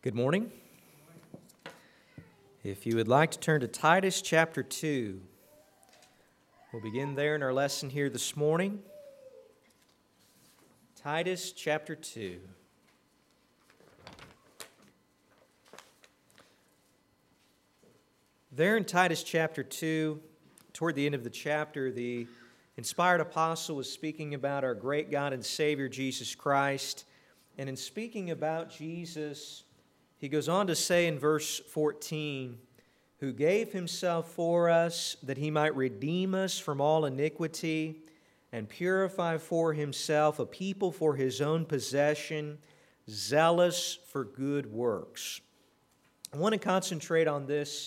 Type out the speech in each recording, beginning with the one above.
Good morning. If you would like to turn to Titus chapter 2, we'll begin there in our lesson here this morning. Titus chapter 2. There in Titus chapter 2, toward the end of the chapter, the inspired apostle was speaking about our great God and Savior, Jesus Christ. And in speaking about Jesus, he goes on to say in verse 14, who gave himself for us that he might redeem us from all iniquity and purify for himself a people for his own possession, zealous for good works. I want to concentrate on this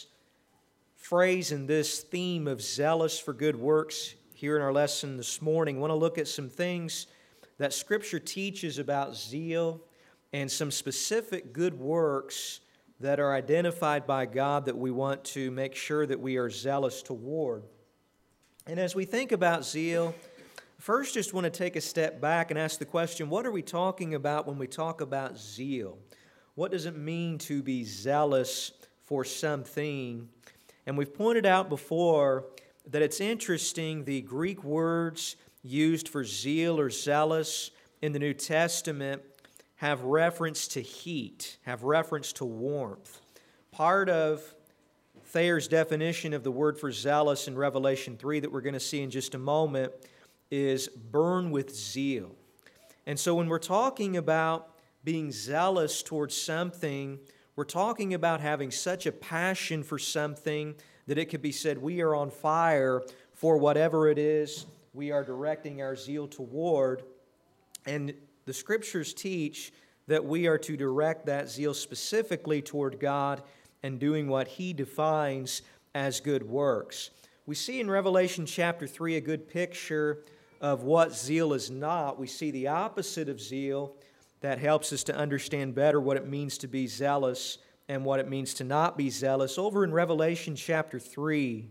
phrase and this theme of zealous for good works here in our lesson this morning. I want to look at some things that Scripture teaches about zeal and some specific good works that are identified by God that we want to make sure that we are zealous toward. And as we think about zeal, first just want to take a step back and ask the question, what are we talking about when we talk about zeal? What does it mean to be zealous for something? And we've pointed out before that it's interesting, the Greek words used for zeal or zealous in the New Testament have reference to heat, have reference to warmth. Part of Thayer's definition of the word for zealous in Revelation 3 that we're going to see in just a moment is burn with zeal. And so when we're talking about being zealous towards something, we're talking about having such a passion for something that it could be said we are on fire for whatever it is we are directing our zeal toward. And the Scriptures teach that we are to direct that zeal specifically toward God and doing what He defines as good works. We see in Revelation chapter 3 a good picture of what zeal is not. We see the opposite of zeal that helps us to understand better what it means to be zealous and what it means to not be zealous. Over in Revelation chapter 3,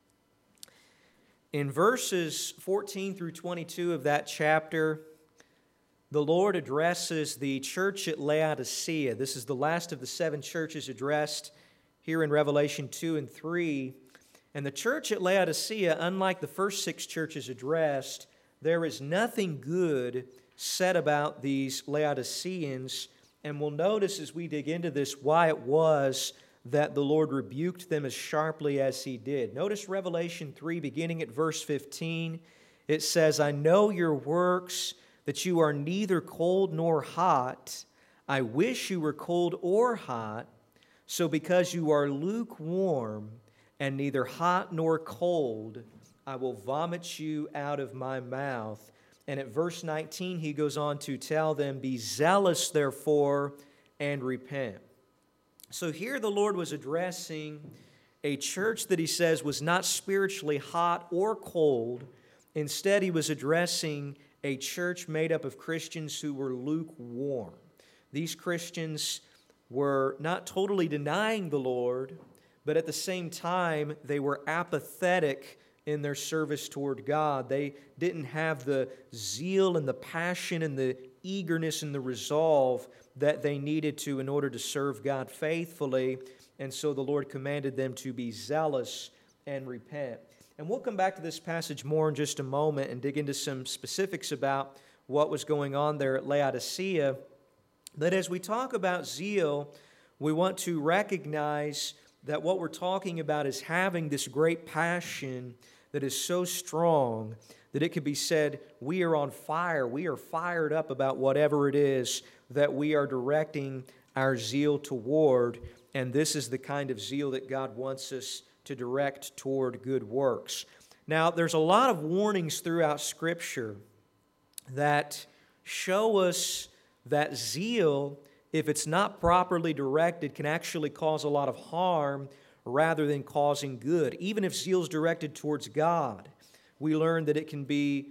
in verses 14 through 22 of that chapter, the Lord addresses the church at Laodicea. This is the last of the 7 churches addressed here in Revelation 2 and 3. And the church at Laodicea, unlike the first 6 churches addressed, there is nothing good said about these Laodiceans. And we'll notice as we dig into this why it was that the Lord rebuked them as sharply as He did. Notice Revelation 3, beginning at verse 15. It says, I know your works, that you are neither cold nor hot. I wish you were cold or hot. So because you are lukewarm and neither hot nor cold, I will vomit you out of my mouth. And at verse 19, he goes on to tell them, be zealous, therefore, and repent. So here the Lord was addressing a church that he says was not spiritually hot or cold. Instead, he was addressing a church made up of Christians who were lukewarm. These Christians were not totally denying the Lord, but at the same time, they were apathetic in their service toward God. They didn't have the zeal and the passion and the eagerness and the resolve that they needed to in order to serve God faithfully. And so the Lord commanded them to be zealous and repent. And we'll come back to this passage more in just a moment and dig into some specifics about what was going on there at Laodicea. But as we talk about zeal, we want to recognize that what we're talking about is having this great passion that is so strong that it could be said, we are on fire, we are fired up about whatever it is that we are directing our zeal toward. And this is the kind of zeal that God wants us to direct toward good works. Now, there's a lot of warnings throughout Scripture that show us that zeal, if it's not properly directed, can actually cause a lot of harm rather than causing good. Even if zeal is directed towards God, we learn that it can be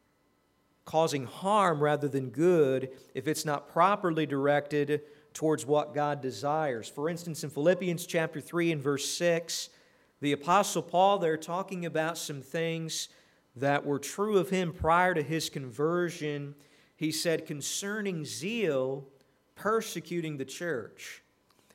causing harm rather than good if it's not properly directed towards what God desires. For instance, in Philippians chapter 3 and verse 6, the Apostle Paul there talking about some things that were true of him prior to his conversion. He said, concerning zeal, persecuting the church.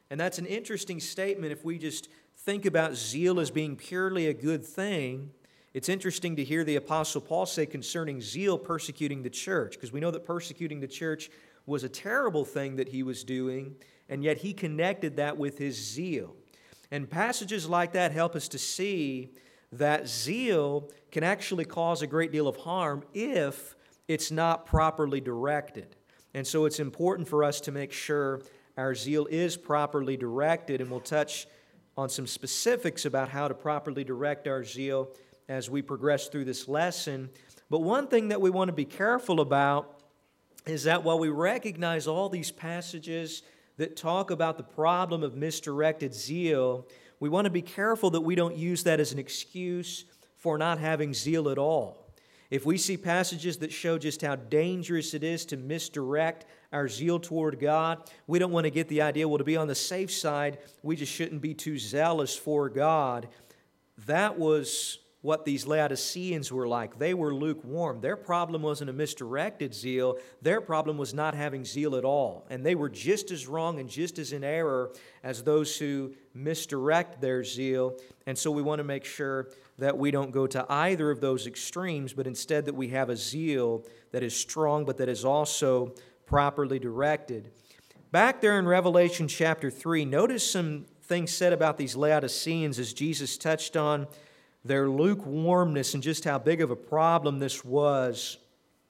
And that's an interesting statement if we just think about zeal as being purely a good thing. It's interesting to hear the Apostle Paul say concerning zeal persecuting the church, because we know that persecuting the church was a terrible thing that he was doing, and yet he connected that with his zeal. And passages like that help us to see that zeal can actually cause a great deal of harm if it's not properly directed. And so it's important for us to make sure our zeal is properly directed, and we'll touch on some specifics about how to properly direct our zeal as we progress through this lesson. But one thing that we want to be careful about is that while we recognize all these passages that talk about the problem of misdirected zeal, we want to be careful that we don't use that as an excuse for not having zeal at all. If we see passages that show just how dangerous it is to misdirect our zeal toward God, we don't want to get the idea, well, to be on the safe side, we just shouldn't be too zealous for God. That was what these Laodiceans were like. They were lukewarm. Their problem wasn't a misdirected zeal. Their problem was not having zeal at all. And they were just as wrong and just as in error as those who misdirect their zeal. And so we want to make sure that we don't go to either of those extremes, but instead that we have a zeal that is strong, but that is also properly directed. Back there in Revelation chapter 3, notice some things said about these Laodiceans as Jesus touched on their lukewarmness and just how big of a problem this was.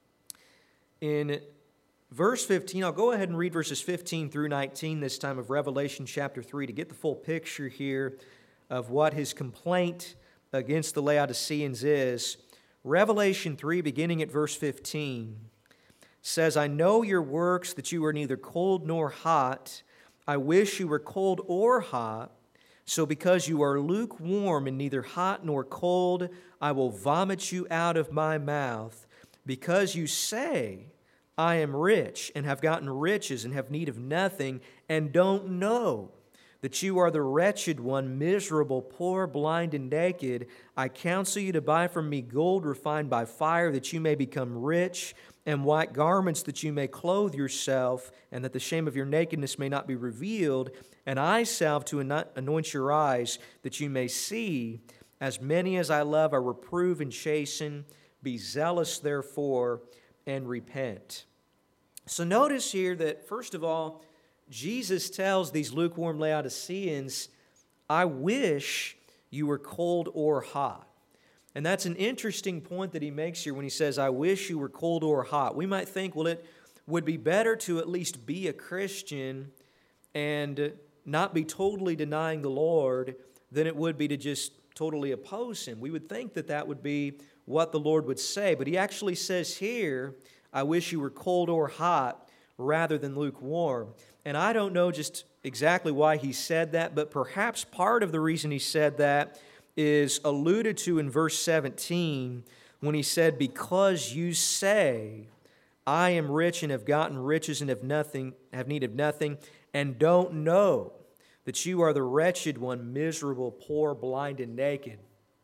In verse 15, I'll go ahead and read verses 15 through 19 this time of Revelation chapter 3 to get the full picture here of what his complaint against the Laodiceans is. Revelation 3, beginning at verse 15, says, I know your works, that you are neither cold nor hot. I wish you were cold or hot. So because you are lukewarm and neither hot nor cold, I will vomit you out of my mouth. Because you say, I am rich and have gotten riches and have need of nothing, and don't know that you are the wretched one, miserable, poor, blind, and naked, I counsel you to buy from me gold refined by fire, that you may become rich, and white garments, that you may clothe yourself, and that the shame of your nakedness may not be revealed, and eye salve to anoint your eyes, that you may see. As many as I love, I reprove and chasten. Be zealous, therefore, and repent. So notice here that, first of all, Jesus tells these lukewarm Laodiceans, I wish you were cold or hot. And that's an interesting point that he makes here when he says, I wish you were cold or hot. We might think, well, it would be better to at least be a Christian and not be totally denying the Lord than it would be to just totally oppose Him. We would think that that would be what the Lord would say. But He actually says here, I wish you were cold or hot rather than lukewarm. And I don't know just exactly why He said that, but perhaps part of the reason He said that is alluded to in verse 17 when He said, because you say, I am rich and have gotten riches and have need of nothing, and don't know that you are the wretched one, miserable, poor, blind, and naked.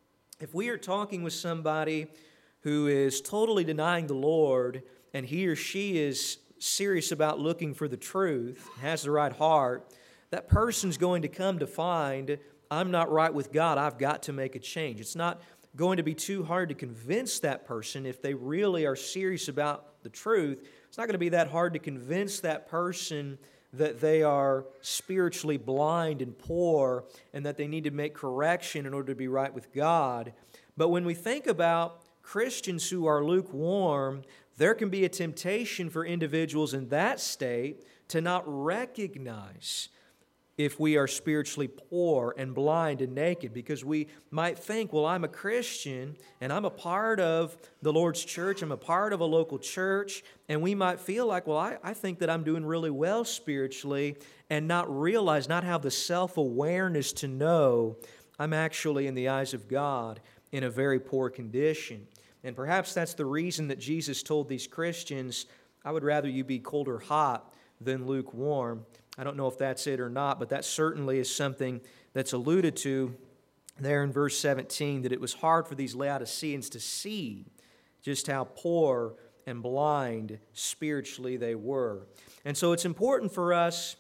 If we are talking with somebody who is totally denying the Lord, and he or she is serious about looking for the truth, has the right heart, that person's going to come to find, I'm not right with God, I've got to make a change. It's not going to be too hard to convince that person if they really are serious about the truth. It's not going to be that hard to convince that person that they are spiritually blind and poor and that they need to make correction in order to be right with God. But when we think about Christians who are lukewarm, there can be a temptation for individuals in that state to not recognize if we are spiritually poor and blind and naked, because we might think, well, I'm a Christian and I'm a part of the Lord's church, I'm a part of a local church, and we might feel like, well, I think that I'm doing really well spiritually, and not realize, not have the self-awareness to know I'm actually, in the eyes of God, in a very poor condition. And perhaps that's the reason that Jesus told these Christians, I would rather you be cold or hot than lukewarm. I don't know if that's it or not, but that certainly is something that's alluded to there in verse 17, that it was hard for these Laodiceans to see just how poor and blind spiritually they were. And so it's important for us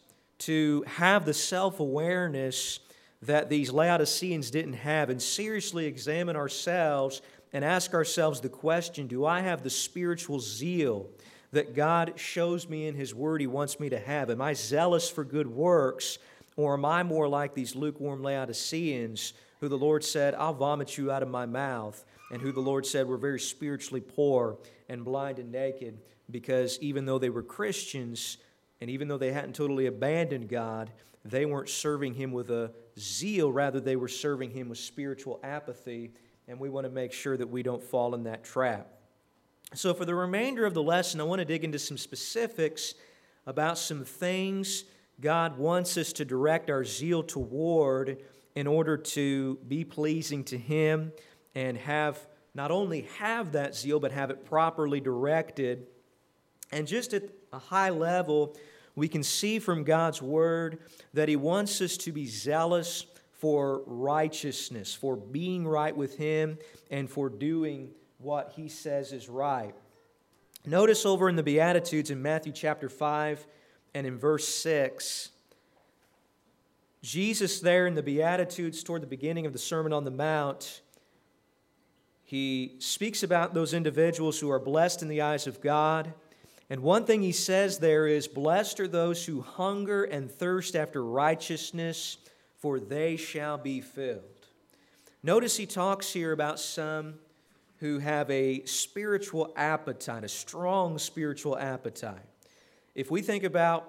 to have the self-awareness that these Laodiceans didn't have and seriously examine ourselves and ask ourselves the question, do I have the spiritual zeal that God shows me in His Word He wants me to have? Am I zealous for good works, or am I more like these lukewarm Laodiceans who the Lord said, I'll vomit you out of my mouth, and who the Lord said were very spiritually poor and blind and naked, because even though they were Christians and even though they hadn't totally abandoned God, they weren't serving Him with a zeal, rather they were serving Him with spiritual apathy, and we want to make sure that we don't fall in that trap. So for the remainder of the lesson, I want to dig into some specifics about some things God wants us to direct our zeal toward in order to be pleasing to Him and not only have that zeal, but have it properly directed. And just at a high level, we can see from God's Word that He wants us to be zealous for righteousness, for being right with Him, and for doing what He says is right. Notice over in the Beatitudes in Matthew chapter 5 and in verse 6, Jesus there in the Beatitudes toward the beginning of the Sermon on the Mount, He speaks about those individuals who are blessed in the eyes of God. And one thing He says there is, blessed are those who hunger and thirst after righteousness, for they shall be filled. Notice He talks here about some who have a spiritual appetite, a strong spiritual appetite. If we think about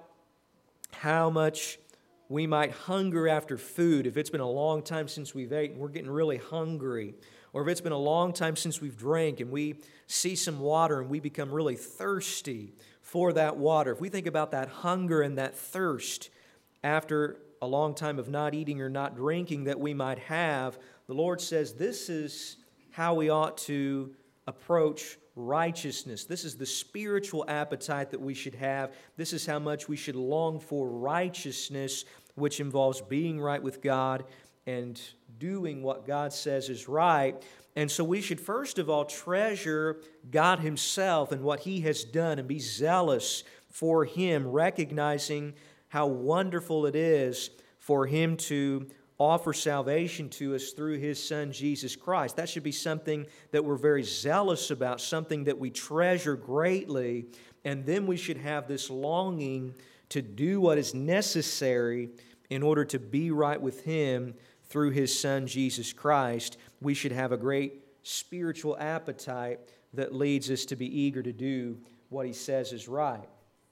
how much we might hunger after food, if it's been a long time since we've eaten, we're getting really hungry, or if it's been a long time since we've drank and we see some water and we become really thirsty for that water, if we think about that hunger and that thirst after a long time of not eating or not drinking that we might have, the Lord says this is how we ought to approach righteousness. This is the spiritual appetite that we should have. This is how much we should long for righteousness, which involves being right with God and doing what God says is right. And so we should first of all treasure God Himself and what He has done and be zealous for Him, recognizing how wonderful it is for Him to offer salvation to us through His Son, Jesus Christ. That should be something that we're very zealous about, something that we treasure greatly, and then we should have this longing to do what is necessary in order to be right with Him through His Son, Jesus Christ. We should have a great spiritual appetite that leads us to be eager to do what He says is right.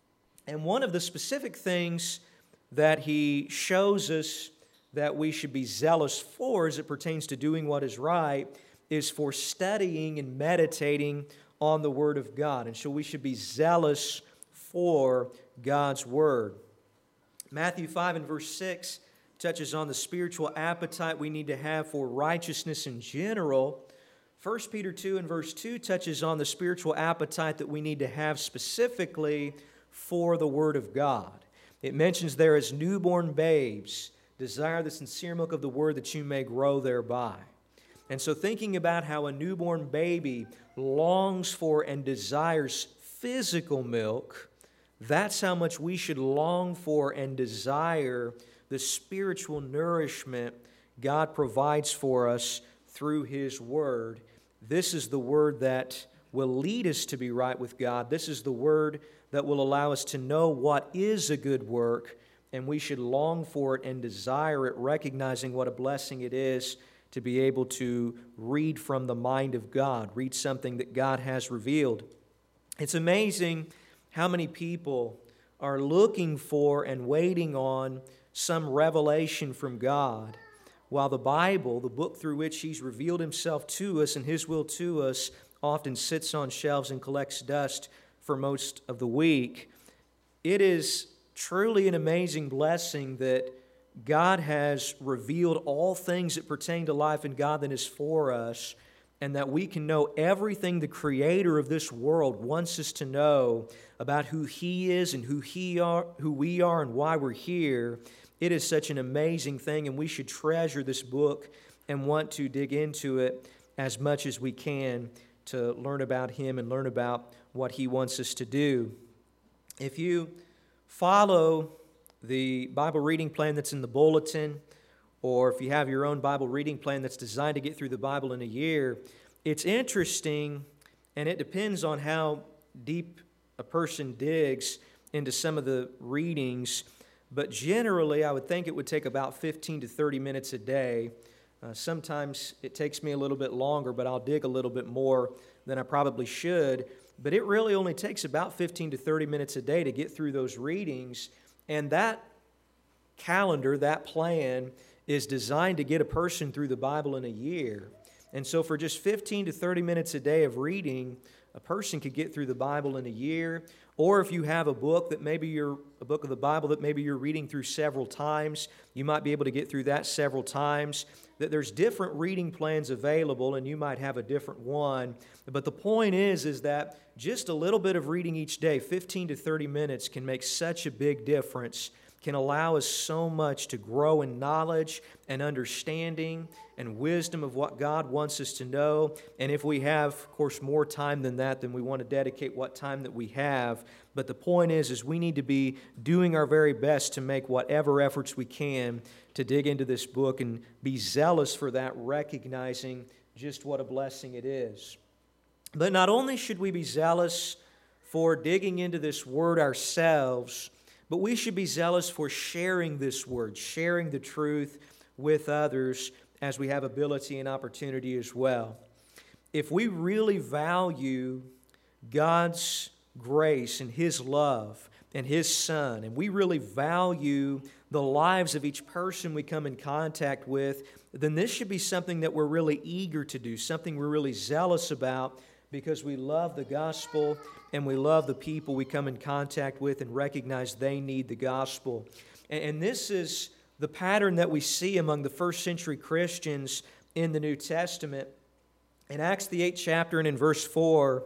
And one of the specific things that He shows us that we should be zealous for as it pertains to doing what is right is for studying and meditating on the Word of God. And so we should be zealous for God's Word. Matthew 5 and verse 6 touches on the spiritual appetite we need to have for righteousness in general. 1 Peter 2 and verse 2 touches on the spiritual appetite that we need to have specifically for the Word of God. It mentions there as newborn babes, desire the sincere milk of the Word that you may grow thereby. And so thinking about how a newborn baby longs for and desires physical milk, that's how much we should long for and desire the spiritual nourishment God provides for us through His Word. This is the Word that will lead us to be right with God. This is the Word that will allow us to know what is a good work, and we should long for it and desire it, recognizing what a blessing it is to be able to read from the mind of God, read something that God has revealed. It's amazing how many people are looking for and waiting on some revelation from God, while the Bible, the book through which He's revealed Himself to us and His will to us, often sits on shelves and collects dust for most of the week. It is truly an amazing blessing that God has revealed all things that pertain to life and godliness for us, and that we can know everything the Creator of this world wants us to know about who He is and who we are and why we're here. It is such an amazing thing, and we should treasure this book and want to dig into it as much as we can to learn about Him and learn about what He wants us to do. If you follow the Bible reading plan that's in the bulletin, or if you have your own Bible reading plan that's designed to get through the Bible in a year, it's interesting, and it depends on how deep a person digs into some of the readings, but generally I would think it would take about 15 to 30 minutes a day. Sometimes it takes me a little bit longer, but I'll dig a little bit more than I probably should. But it really only takes about 15 to 30 minutes a day to get through those readings, and that calendar, that plan, is designed to get a person through the Bible in a year. And so for just 15 to 30 minutes a day of reading, a person could get through the Bible in a year. Or if you have a book that maybe you're a book of the Bible that maybe you're reading through several times, you might be able to get through that several times. That there's different reading plans available, and you might have a different one. But the point is that just a little bit of reading each day, 15 to 30 minutes, can make such a big difference, can allow us so much to grow in knowledge and understanding and wisdom of what God wants us to know. And if we have, of course, more time than that, then we want to dedicate what time that we have. But the point is we need to be doing our very best to make whatever efforts we can to dig into this book and be zealous for that, recognizing just what a blessing it is. But not only should we be zealous for digging into this Word ourselves, but we should be zealous for sharing this Word, sharing the truth with others as we have ability and opportunity as well. If we really value God's grace and His love and His Son, and we really value the lives of each person we come in contact with, then this should be something that we're really eager to do, something we're really zealous about, because we love the gospel and we love the people we come in contact with and recognize they need the gospel. And this is the pattern that we see among the first century Christians in the New Testament. In Acts the 8th chapter and in verse 4,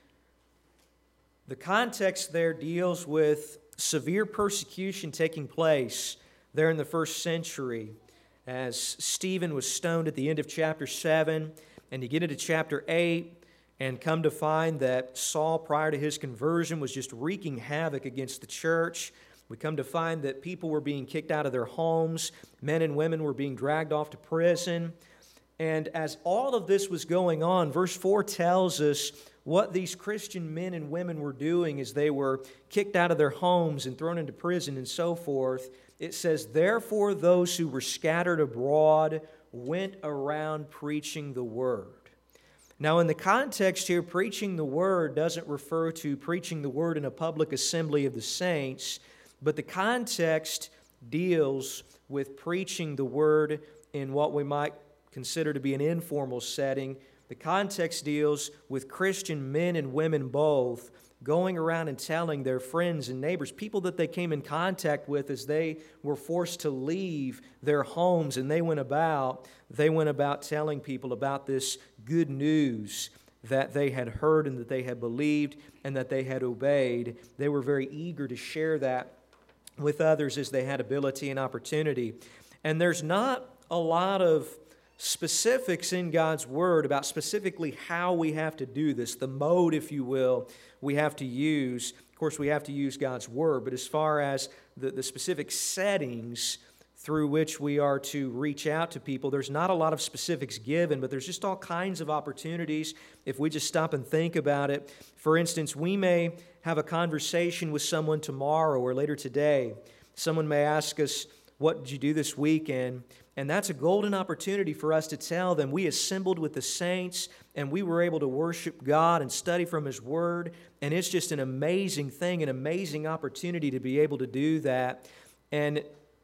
the context there deals with severe persecution taking place there in the first century as Stephen was stoned at the end of chapter 7, and you get into chapter 8 and come to find that Saul, prior to his conversion, was just wreaking havoc against the church. We come to find that people were being kicked out of their homes, men and women were being dragged off to prison. And as all of this was going on, verse 4 tells us what these Christian men and women were doing as they were kicked out of their homes and thrown into prison and so forth. It says, "Therefore those who were scattered abroad went around preaching the word." Now, in the context here, preaching the word doesn't refer to preaching the word in a public assembly of the saints, but the context deals with preaching the word in what we might consider to be an informal setting. The context deals with Christian men and women both going around and telling their friends and neighbors, people that they came in contact with as they were forced to leave their homes, and they went about telling people about this good news that they had heard and that they had believed and that they had obeyed. They were very eager to share that with others as they had ability and opportunity. And there's not a lot of specifics in God's Word about specifically how we have to do this, the mode, if you will, we have to use. Of course, we have to use God's Word, but as far as the specific settings through which we are to reach out to people, there's not a lot of specifics given, but there's just all kinds of opportunities if we just stop and think about it. For instance, we may have a conversation with someone tomorrow or later today. Someone may ask us, "What did you do this weekend?" And that's a golden opportunity for us to tell them we assembled with the saints and we were able to worship God and study from His Word. And it's just an amazing thing, an amazing opportunity to be able to do that. And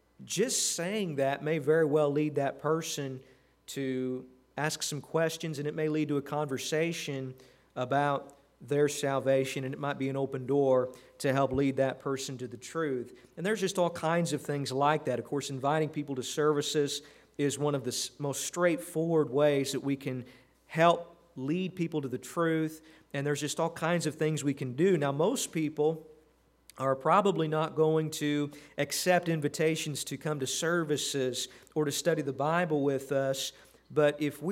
just saying that may very well lead that person to ask some questions, and it may lead to a conversation about their salvation, and it might be an open door to help lead that person to the truth. And there's just all kinds of things like that. Of course, inviting people to services is one of the most straightforward ways that we can help lead people to the truth, and there's just all kinds of things we can do. Now, most people are probably not going to accept invitations to come to services or to study the Bible with us, but if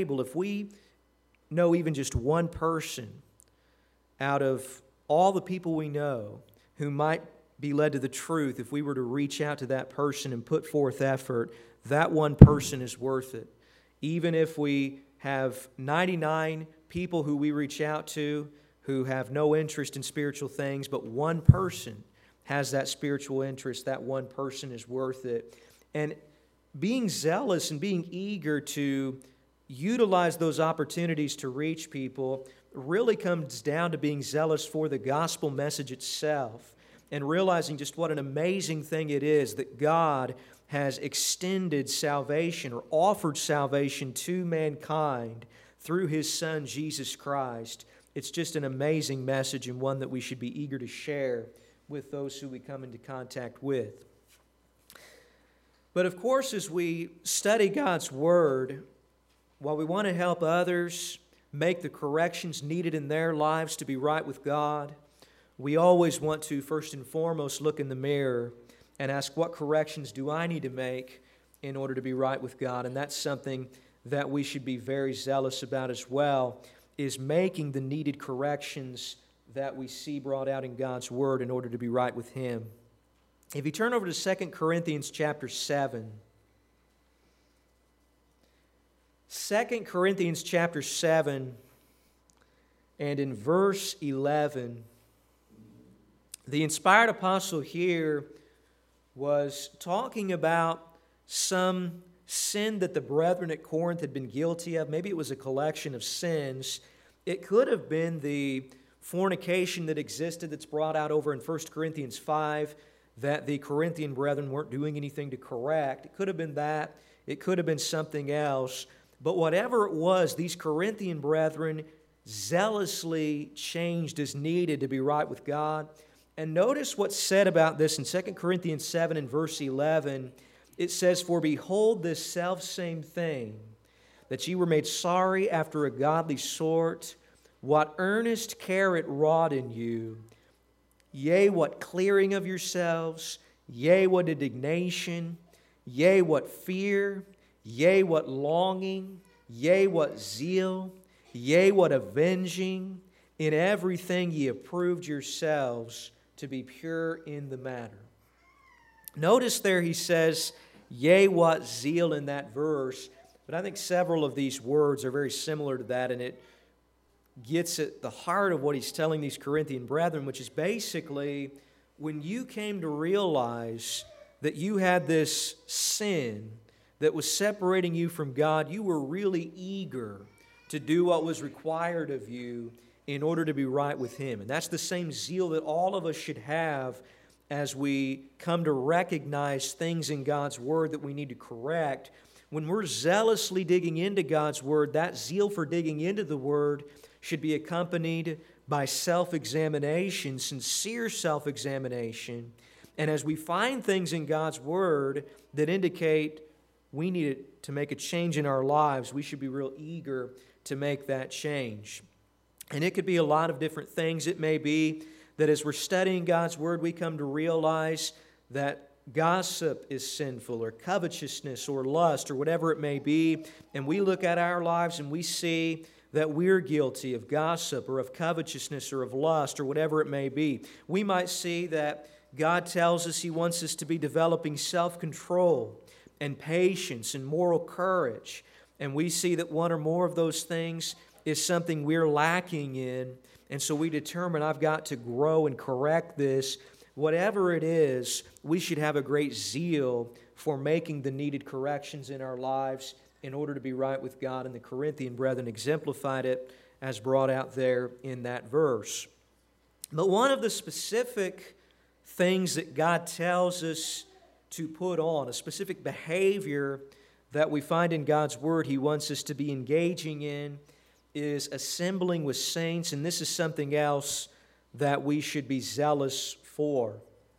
we know even just one person out of all the people we know who might be led to the truth, if we were to reach out to that person and put forth effort, that one person is worth it. Even if we have 99 people who we reach out to who have no interest in spiritual things, but one person has that spiritual interest, that one person is worth it. And being zealous and being eager to utilize those opportunities to reach people really comes down to being zealous for the gospel message itself and realizing just what an amazing thing it is that God has extended salvation or offered salvation to mankind through His Son, Jesus Christ. It's just an amazing message and one that we should be eager to share with those who we come into contact with. But of course, as we study God's Word, while we want to help others make the corrections needed in their lives to be right with God, we always want to, first and foremost, look in the mirror and ask, what corrections do I need to make in order to be right with God? And that's something that we should be very zealous about as well, is making the needed corrections that we see brought out in God's Word in order to be right with Him. If you turn over to 2 Corinthians chapter 7, 2 Corinthians chapter 7, and in verse 11, the inspired apostle here was talking about some sin that the brethren at Corinth had been guilty of. Maybe it was a collection of sins. It could have been the fornication that existed that's brought out over in 1 Corinthians 5 that the Corinthian brethren weren't doing anything to correct. It could have been that. It could have been something else. But whatever it was, these Corinthian brethren zealously changed as needed to be right with God. And notice what's said about this in 2 Corinthians 7 and verse 11. It says, "For behold this selfsame thing, that ye were made sorry after a godly sort, what earnest care it wrought in you, yea, what clearing of yourselves, yea, what indignation, yea, what fear, yea, what longing, yea, what zeal, yea, what avenging, in everything ye approved yourselves to be pure in the matter." Notice there he says, yea, what zeal in that verse, but I think several of these words are very similar to that, and it gets at the heart of what he's telling these Corinthian brethren, which is basically when you came to realize that you had this sin that was separating you from God, you were really eager to do what was required of you in order to be right with Him. And that's the same zeal that all of us should have as we come to recognize things in God's Word that we need to correct. When we're zealously digging into God's Word, that zeal for digging into the Word should be accompanied by self-examination, sincere self-examination. And as we find things in God's Word that indicate we need to make a change in our lives, we should be real eager to make that change. And it could be a lot of different things. It may be that as we're studying God's Word, we come to realize that gossip is sinful, or covetousness, or lust, or whatever it may be, and we look at our lives and we see that we're guilty of gossip, or of covetousness, or of lust, or whatever it may be. We might see that God tells us He wants us to be developing self-control and patience and moral courage, and we see that one or more of those things is something we're lacking in, and so we determine I've got to grow and correct this. Whatever it is, we should have a great zeal for making the needed corrections in our lives in order to be right with God, and the Corinthian brethren exemplified it as brought out there in that verse. But one of the specific things that God tells us to put on, a specific behavior that we find in God's Word He wants us to be engaging in, is assembling with saints, and this is something else that we should be zealous for.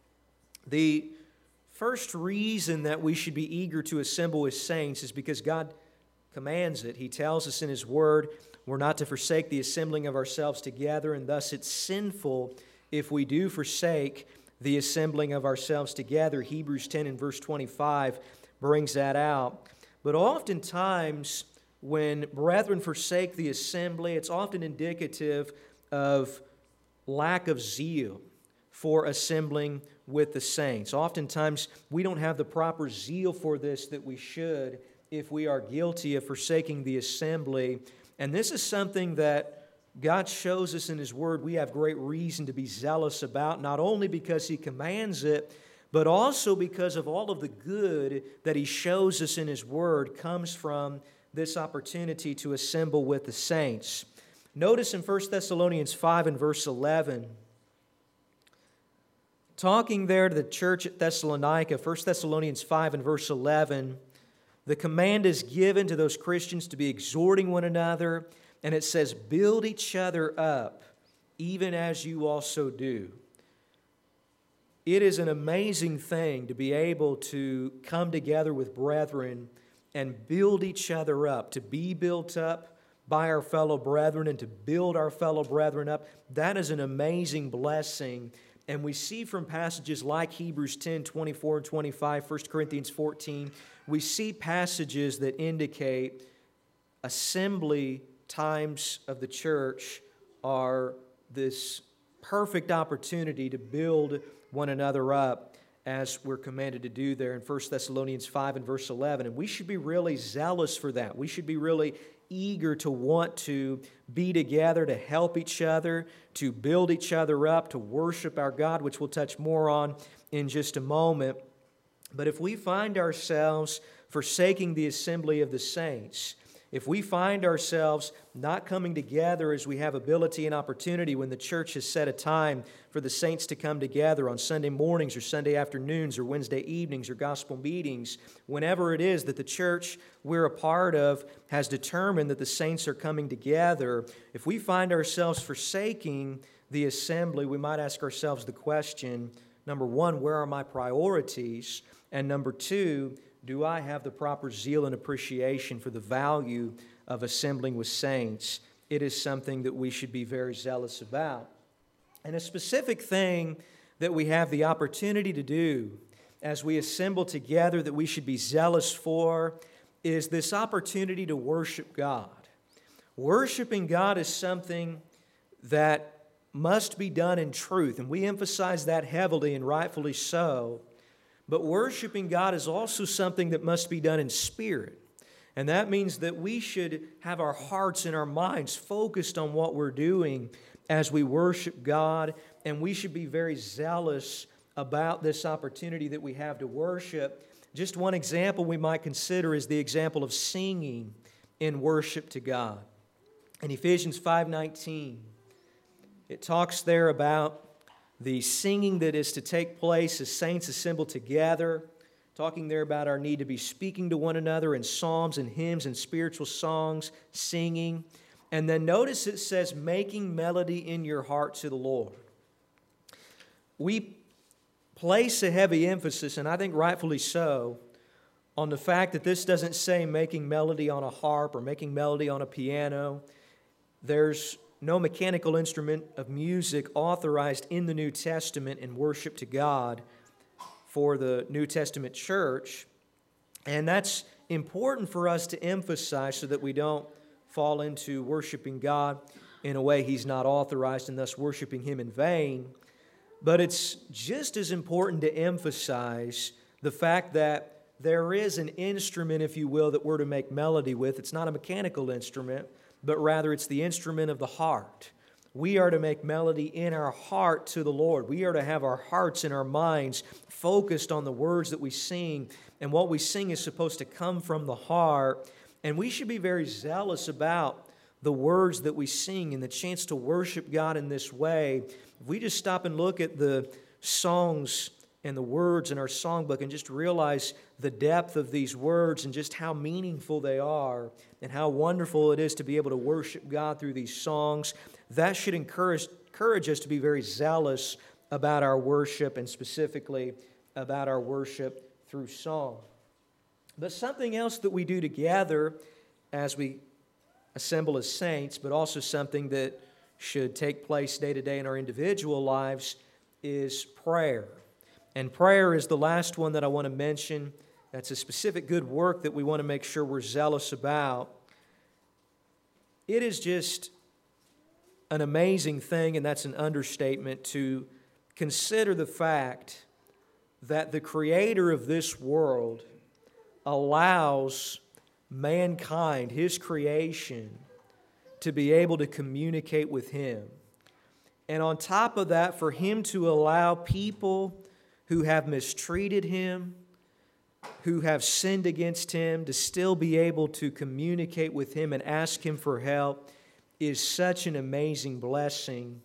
The first reason that we should be eager to assemble with saints is because God commands it. He tells us in His Word we're not to forsake the assembling of ourselves together, and thus it's sinful if we do forsake the assembling of ourselves together. Hebrews 10 and verse 25 brings that out. But oftentimes, when brethren forsake the assembly, it's often indicative of lack of zeal for assembling with the saints. Oftentimes, we don't have the proper zeal for this that we should if we are guilty of forsaking the assembly. And this is something that God shows us in His Word we have great reason to be zealous about, not only because He commands it, but also because of all of the good that He shows us in His Word comes from this opportunity to assemble with the saints. Notice in 1 Thessalonians 5 and verse 11, talking there to the church at Thessalonica, 1 Thessalonians 5 and verse 11, the command is given to those Christians to be exhorting one another, and it says, build each other up, even as you also do. It is an amazing thing to be able to come together with brethren and build each other up, to be built up by our fellow brethren and to build our fellow brethren up. That is an amazing blessing. And we see from passages like Hebrews 10, 24 and 25, 1 Corinthians 14, we see passages that indicate assembly times of the church are this perfect opportunity to build one another up as we're commanded to do there in 1 Thessalonians 5 and verse 11. And we should be really zealous for that. We should be really eager to want to be together, to help each other, to build each other up, to worship our God, which we'll touch more on in just a moment. But if we find ourselves forsaking the assembly of the saints, if we find ourselves not coming together as we have ability and opportunity when the church has set a time for the saints to come together on Sunday mornings or Sunday afternoons or Wednesday evenings or gospel meetings, whenever it is that the church we're a part of has determined that the saints are coming together, if we find ourselves forsaking the assembly, we might ask ourselves the question, number one, where are my priorities? And number two, do I have the proper zeal and appreciation for the value of assembling with saints? It is something that we should be very zealous about. And a specific thing that we have the opportunity to do as we assemble together that we should be zealous for is this opportunity to worship God. Worshiping God is something that must be done in truth, and we emphasize that heavily and rightfully so. But worshiping God is also something that must be done in spirit. And that means that we should have our hearts and our minds focused on what we're doing as we worship God. And we should be very zealous about this opportunity that we have to worship. Just one example we might consider is the example of singing in worship to God. In Ephesians 5:19, it talks there about the singing that is to take place as saints assemble together, talking there about our need to be speaking to one another in psalms and hymns and spiritual songs, singing. And then notice it says, making melody in your heart to the Lord. We place a heavy emphasis, and I think rightfully so, on the fact that this doesn't say making melody on a harp or making melody on a piano. There's no mechanical instrument of music authorized in the New Testament in worship to God for the New Testament church. And that's important for us to emphasize so that we don't fall into worshiping God in a way He's not authorized and thus worshiping Him in vain. But it's just as important to emphasize the fact that there is an instrument, if you will, that we're to make melody with. It's not a mechanical instrument, but rather it's the instrument of the heart. We are to make melody in our heart to the Lord. We are to have our hearts and our minds focused on the words that we sing, and what we sing is supposed to come from the heart. And we should be very zealous about the words that we sing and the chance to worship God in this way. If we just stop and look at the songs and the words in our songbook and just realize the depth of these words and just how meaningful they are and how wonderful it is to be able to worship God through these songs, that should encourage us to be very zealous about our worship and specifically about our worship through song. But something else that we do together as we assemble as saints, but also something that should take place day to day in our individual lives, is prayer. And prayer is the last one that I want to mention. That's a specific good work that we want to make sure we're zealous about. It is just an amazing thing, and that's an understatement, to consider the fact that the Creator of this world allows mankind, His creation, to be able to communicate with Him. And on top of that, for Him to allow people who have mistreated Him, who have sinned against Him, to still be able to communicate with Him and ask Him for help is such an amazing blessing.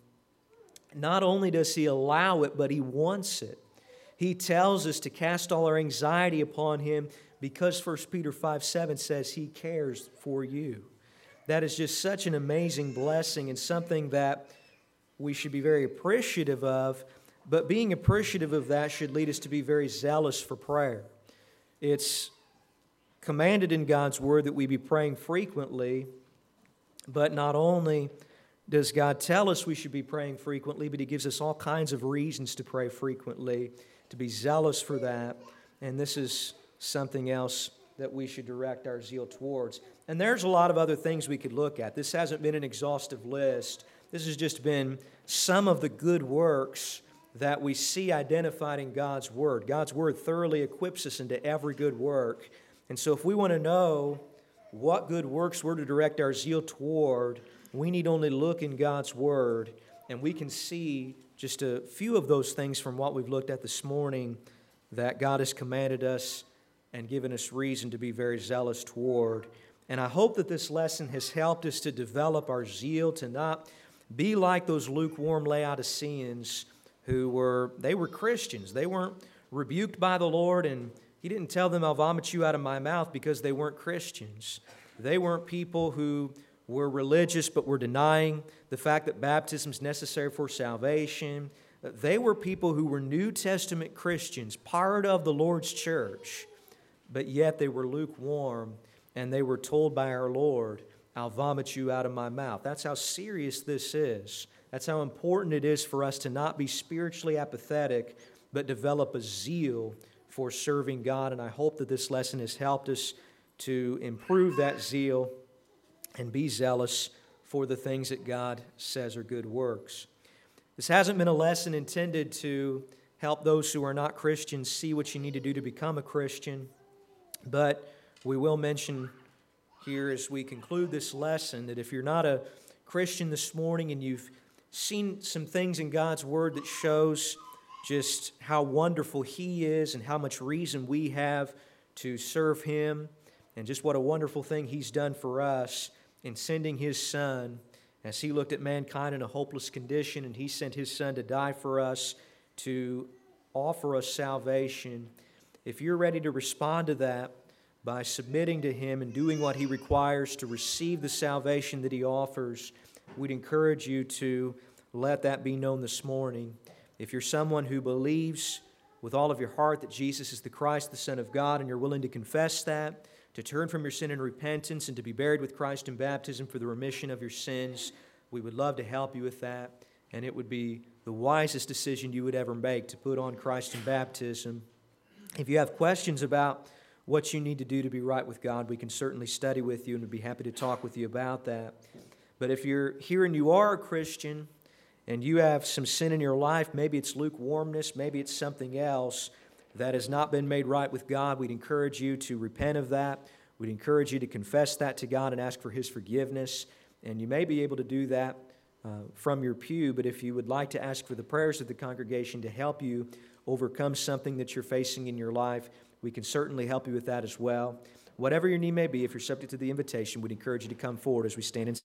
Not only does He allow it, but He wants it. He tells us to cast all our anxiety upon Him because 1 Peter 5:7 says He cares for you. That is just such an amazing blessing and something that we should be very appreciative of, but being appreciative of that should lead us to be very zealous for prayer. It's commanded in God's Word that we be praying frequently, but not only does God tell us we should be praying frequently, but He gives us all kinds of reasons to pray frequently, to be zealous for that, and this is something else that we should direct our zeal towards. And there's a lot of other things we could look at. This hasn't been an exhaustive list. This has just been some of the good works that we see identified in God's Word. God's Word thoroughly equips us into every good work. And so if we want to know what good works we're to direct our zeal toward, we need only look in God's Word, and we can see just a few of those things from what we've looked at this morning that God has commanded us and given us reason to be very zealous toward. And I hope that this lesson has helped us to develop our zeal, to not be like those lukewarm Laodiceans who were Christians. They weren't rebuked by the Lord, and He didn't tell them, I'll vomit you out of my mouth, because they weren't Christians. They weren't people who were religious but were denying the fact that baptism is necessary for salvation. They were people who were New Testament Christians, part of the Lord's church, but yet they were lukewarm, and they were told by our Lord, I'll vomit you out of my mouth. That's how serious this is. That's how important it is for us to not be spiritually apathetic, but develop a zeal for serving God. And I hope that this lesson has helped us to improve that zeal and be zealous for the things that God says are good works. This hasn't been a lesson intended to help those who are not Christians see what you need to do to become a Christian, but we will mention here as we conclude this lesson that if you're not a Christian this morning and you've seen some things in God's Word that shows just how wonderful He is and how much reason we have to serve Him and just what a wonderful thing He's done for us in sending His Son as He looked at mankind in a hopeless condition and He sent His Son to die for us, to offer us salvation. If you're ready to respond to that by submitting to Him and doing what He requires to receive the salvation that He offers, we'd encourage you to let that be known this morning. If you're someone who believes with all of your heart that Jesus is the Christ, the Son of God, and you're willing to confess that, to turn from your sin in repentance and to be buried with Christ in baptism for the remission of your sins, we would love to help you with that, and it would be the wisest decision you would ever make to put on Christ in baptism. If you have questions about what you need to do to be right with God, we can certainly study with you and we'd be happy to talk with you about that. But if you're here and you are a Christian and you have some sin in your life, maybe it's lukewarmness, maybe it's something else that has not been made right with God, we'd encourage you to repent of that. We'd encourage you to confess that to God and ask for His forgiveness. And you may be able to do that from your pew, but if you would like to ask for the prayers of the congregation to help you overcome something that you're facing in your life, we can certainly help you with that as well. Whatever your need may be, if you're subject to the invitation, we'd encourage you to come forward as we stand and